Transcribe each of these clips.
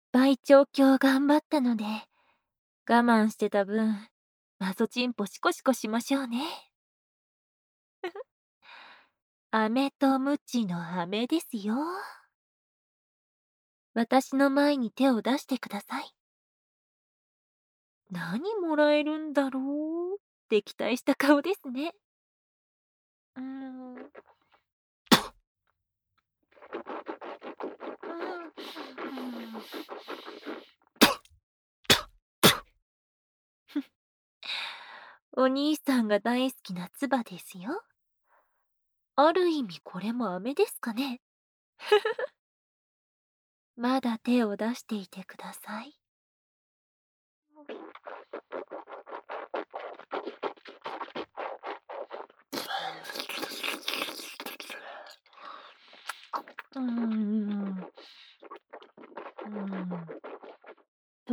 ぱい調教頑張ったので、我慢してた分、マゾチンポシコシコしましょうね。飴とムチの飴ですよ。私の前に手を出してください。何もらえるんだろうって期待した顔ですね。うーん。うん。お兄さんが大好きな唾ですよ。ある意味これも飴ですかね。まだ手を出していてください。うーん。うん。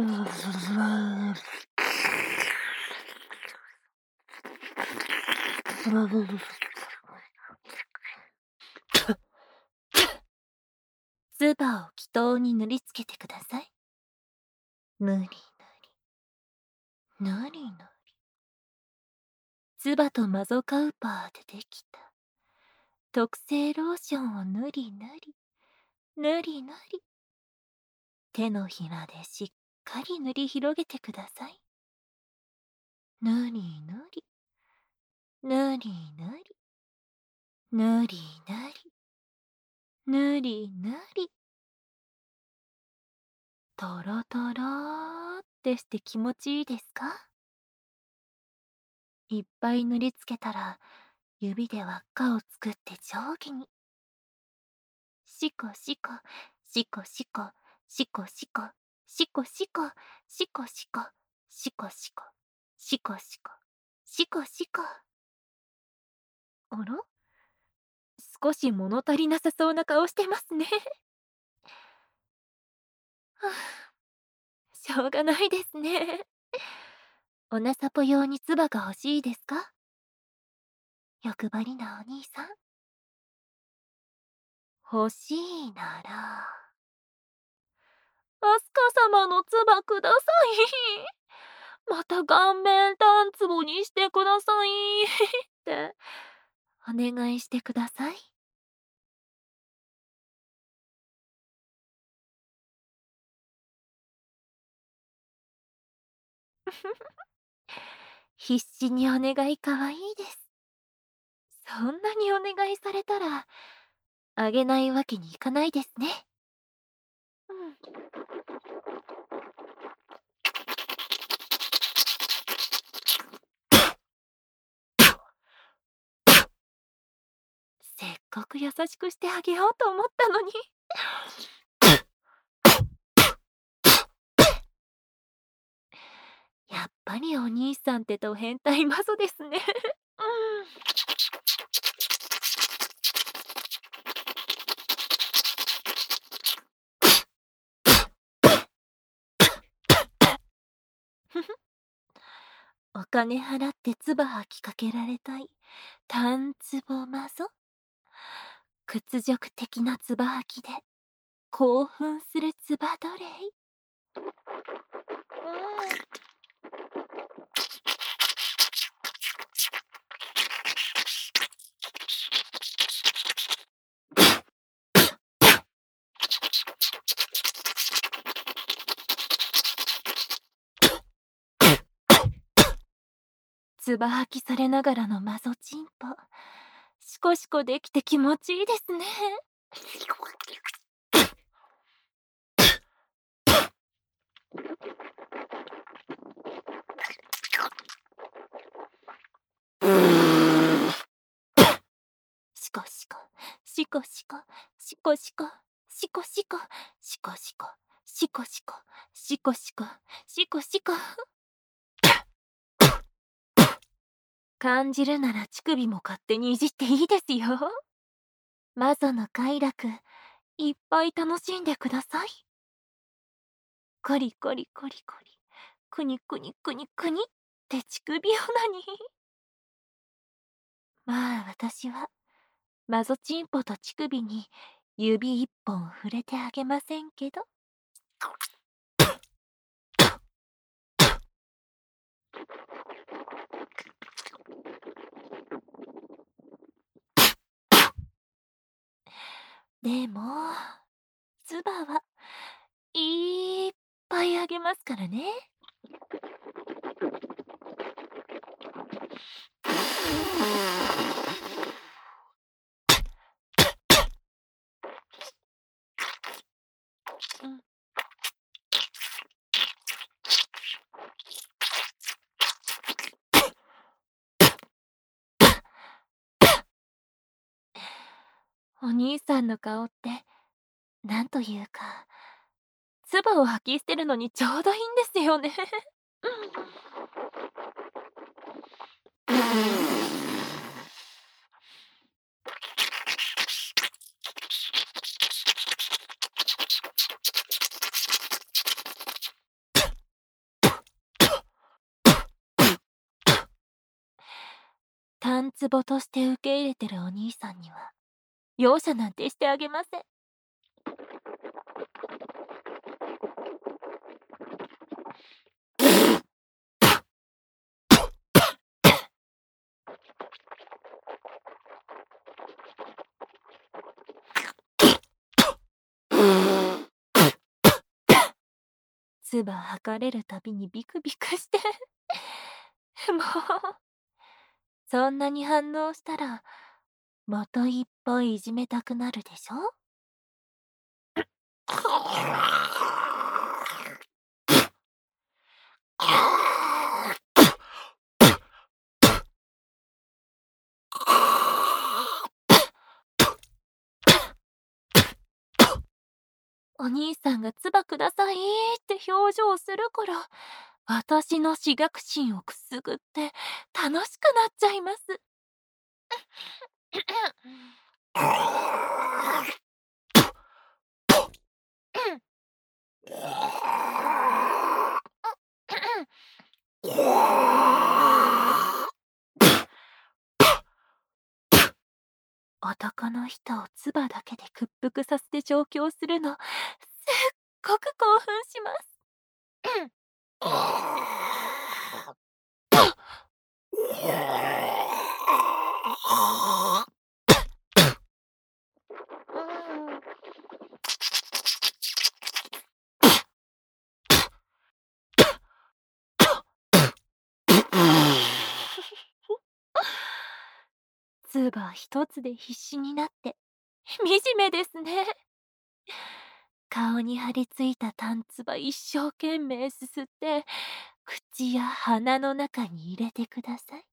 唾を祈祷に塗りつけてください。塗り塗り、塗り塗り。唾とマゾカウパーでできた特製ローションを塗り塗り、塗り塗り。手のひらでしっかり塗り広げてください。塗り塗り、塗り塗り、塗り塗り、塗り塗り。とろとろーってして気持ちいいですか？いっぱい塗りつけたら、指で輪っかを作って上下に。シコシコ、シコシコ、シコシコ、シコシコ、シコシコ、シコシコ、シコシコ、シコシコ。あら？少し物足りなさそうな顔してますね。はあ、しょうがないですね。おなさぽ用に唾が欲しいですか？欲張りなお兄さん。欲しいなら、アスカ様の唾ください。また顔面タンツボにしてください。ってお願いしてください。必死にお願いかわいいです。そんなにお願いされたら、あげないわけにいかないですね。うん。せっかく優しくしてあげようと思ったのに。やっぱりお兄さんってと変態マゾですね。うん。お金払って唾吐きかけられたい。タンツボマゾ。屈辱的な唾吐きで興奮する唾奴隷。唾吐きされながらのマゾチンポ。シコシコできて気持ちいいですね。シコシコ、シコシコ、シコシコ、シコシコ、シコシコ、シコシコ、シコシコ、シコシコ。感じるなら乳首も勝手にいじっていいですよ。マゾの快楽、いっぱい楽しんでください。コリコリコリコリ、クニクニクニクニって乳首オナニー。まあ私はマゾチンポと乳首に指一本触れてあげませんけど。 でも、唾はいっぱいあげますからね。うん。お兄さんの顔って、なんというか、唾を吐き捨てるのにちょうどいいんですよね。単壺として受け入れてるお兄さんには、容赦なんてしてあげません。唾吐かれるたびにビクビクして。もう、そんなに反応したら、またいっぱいいじめたくなるでしょ？お兄さんが「唾ください」って表情するから、私の自虐心をくすぐって楽しくなっちゃいます。男の人を唾だけで屈服させて調教するの、すっごく興奮します。唾一つで必死になって、惨めですね。顔に張り付いたタン唾一生懸命すすって、口や鼻の中に入れてください。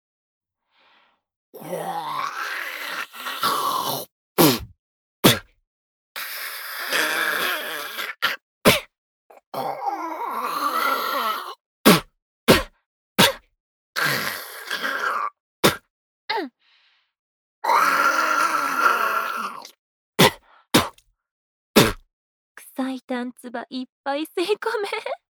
臭いタン唾いっぱい吸い込め。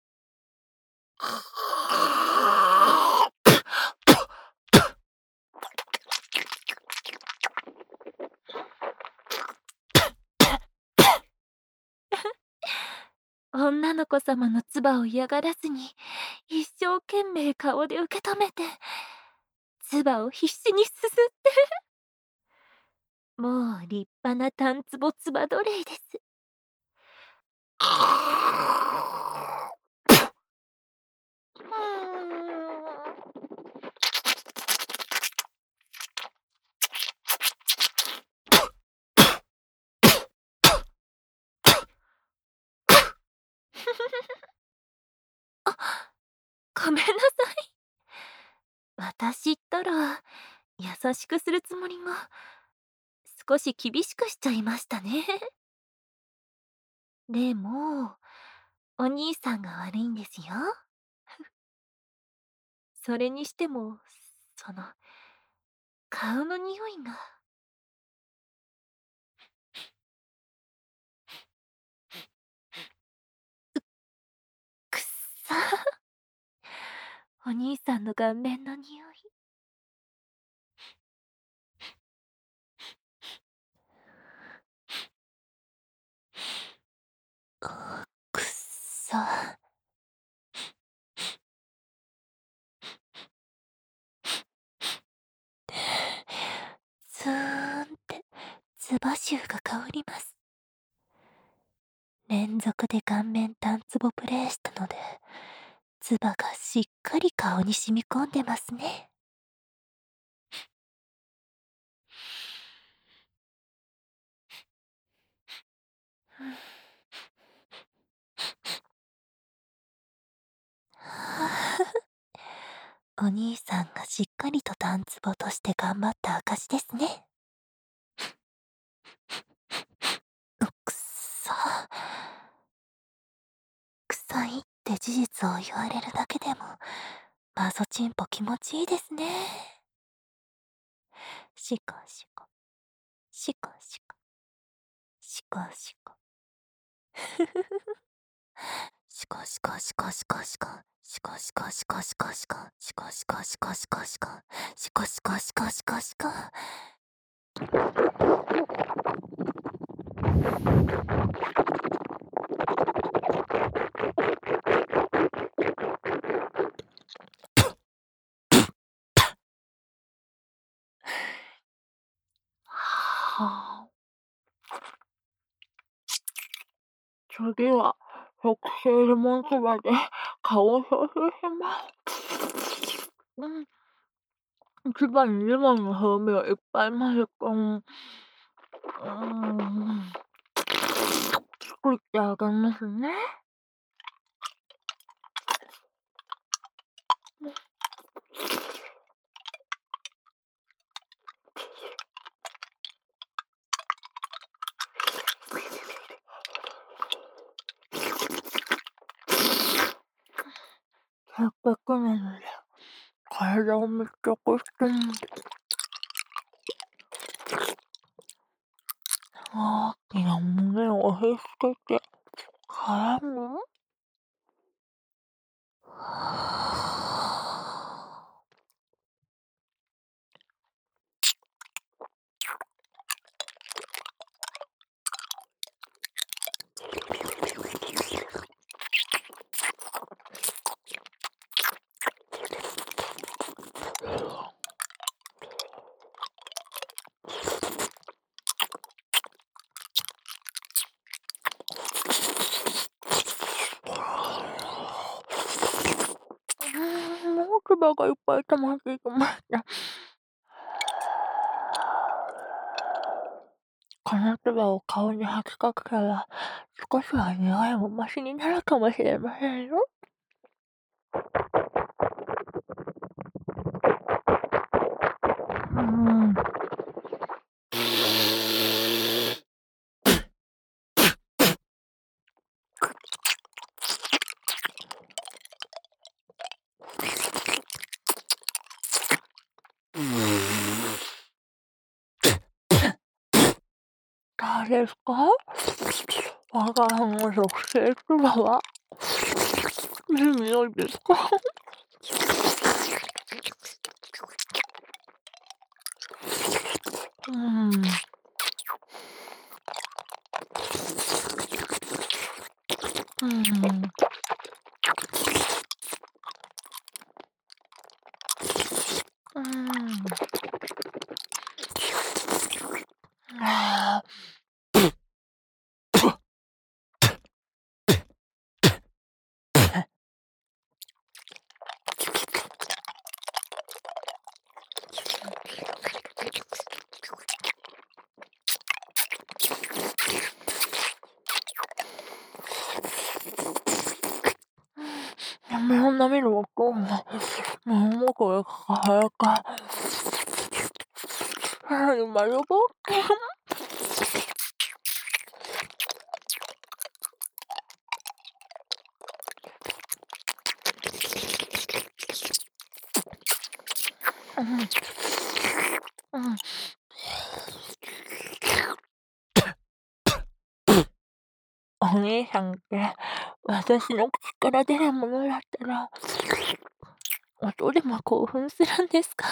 女の子様の唾を嫌がらずに、一生懸命顔で受け止めて、唾を必死にすすって、もう立派なタンツボ唾奴隷です。ごめんなさい。私ったら、優しくするつもりが、少し厳しくしちゃいましたね。でも、お兄さんが悪いんですよ。それにしても、その、顔の匂いが。くっさ。お兄さんの顔面の匂い。くっさ。スーンって、唾臭が香ります。 連続で顔面単ツボプレイしたので、唾がしっかり顔に染み込んでますね。お兄さんがしっかりと単ツボとして頑張った証ですね。くっそ。臭いって事実を言われるだけでも、マゾチンポ気持ちいいですね。シコシコ、シコシコ、シコシコ。シコシコシコシコシコ、シコシコシコシコシコ、シコシコシコシコシコ、シコシコシコシコシコ。はあ。次は、特製レモンそばで顔を消臭します。一番にレモンの風味をいっぱい混ぜ込む。作ってあげますね。せっかくなので、体を密着して大きな胸を押し付けて、絡む。もう唾がいっぱい溜まっていきました。この唾を顔に吐きかけたら、少しは匂いもマシになるかもしれませんよ。うん。どうですか？我が輩の特製唾は、いい匂いですか？うん。うん。うん。ああ。目を舐める音も、もうこれ輝か。さらに丸ぼっけ。うん。うん。お兄さんって、私の口から出るものだったら、音でも興奮するんですか？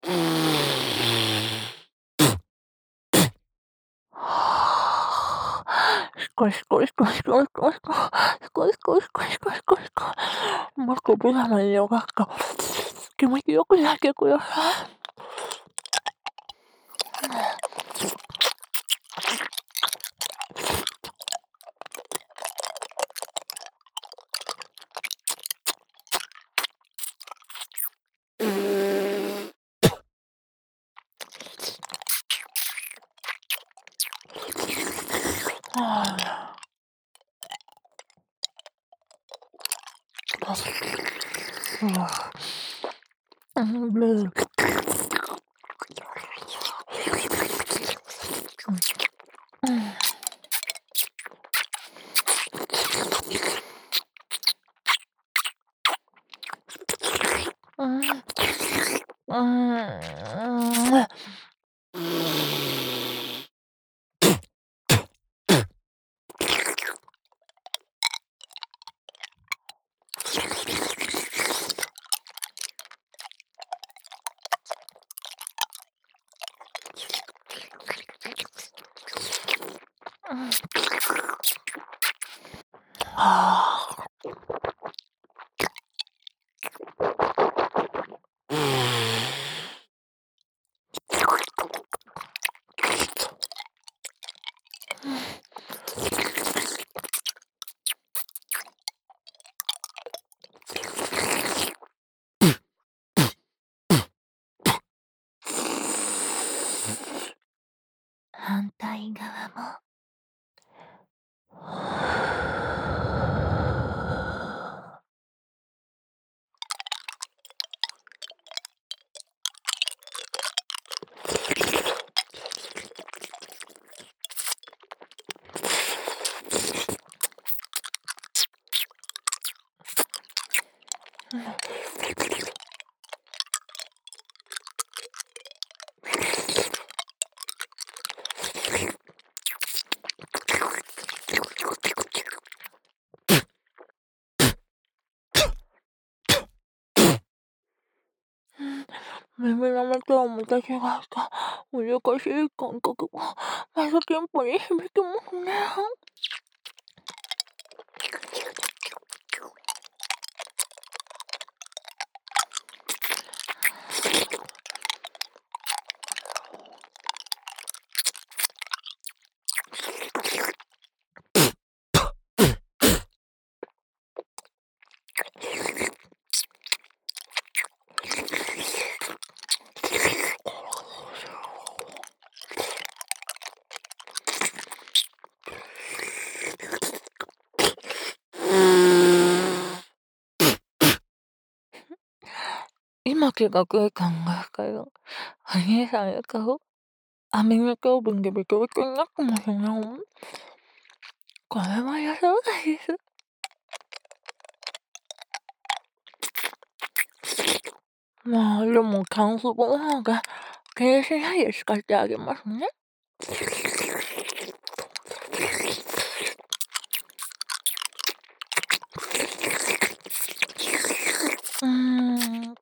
シコシコシコシコシコシコシコシコシコシコシコシコもっとブラマによがっか気持ちよくなってください。ブルー反対側も。 耳の目とはまた違った難しい感覚がまたテンポに響きますね。今気がついたんですけど、お兄さんの顔、アミノ糖分でビトビトになってますね。これはやそうです。まあでも乾燥の方が気にしないで使ってあげますね。うーん。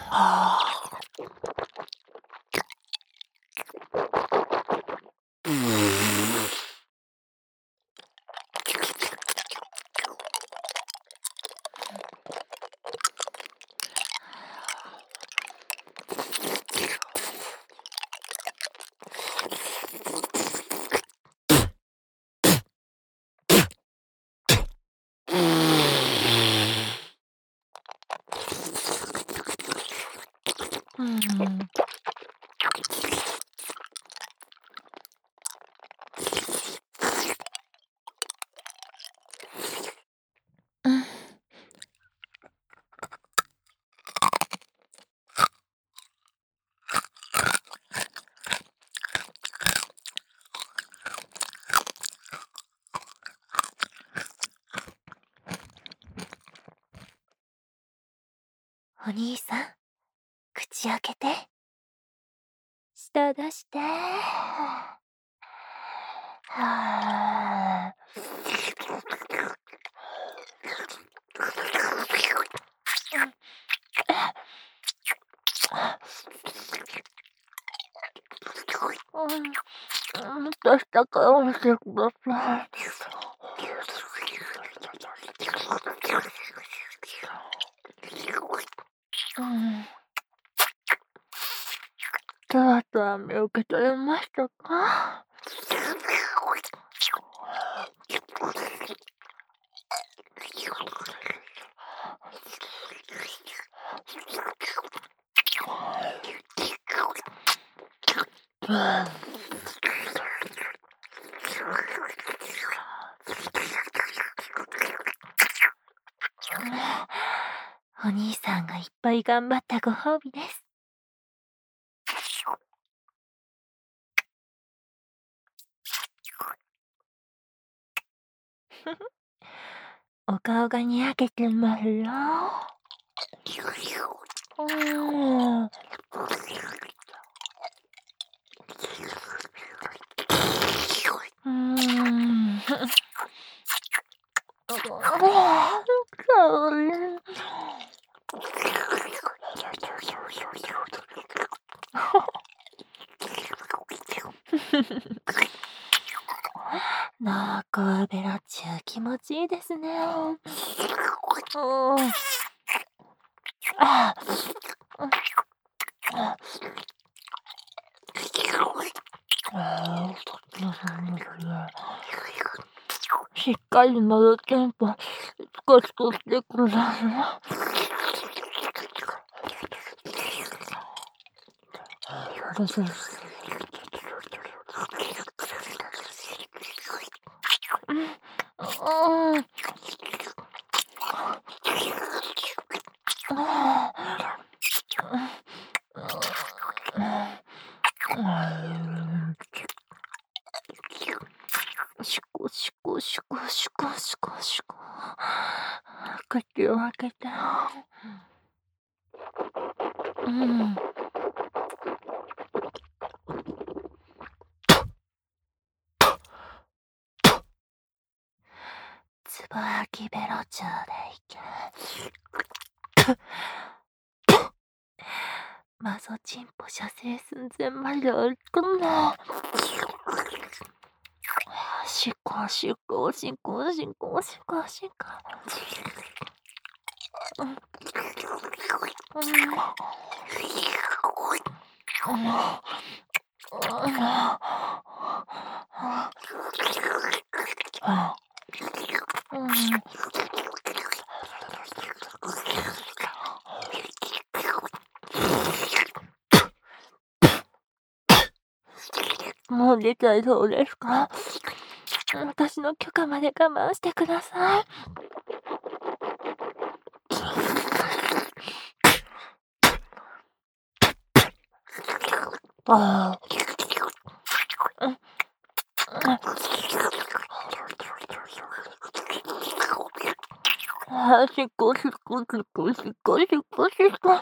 お兄さん、口開けて。舌出して。はあ。 もっと下から見てください。トラトラ見受け取れましたか？ お兄さんがいっぱい頑張ったご褒美です。お顔がにやけてますよ。中ベラチュー気持ちいいですね。しっかり喉テンポ少しとしてください。シコシコシコシコシコシコ。口を開けて。つばやきベロチューでいけ。マゾチンポ射精寸前まで追い込んだ。シコシコシコシコシコシコ。もう出ちゃいそうですか？私の許可まで我慢してください。しこしこしこしこしこしこ。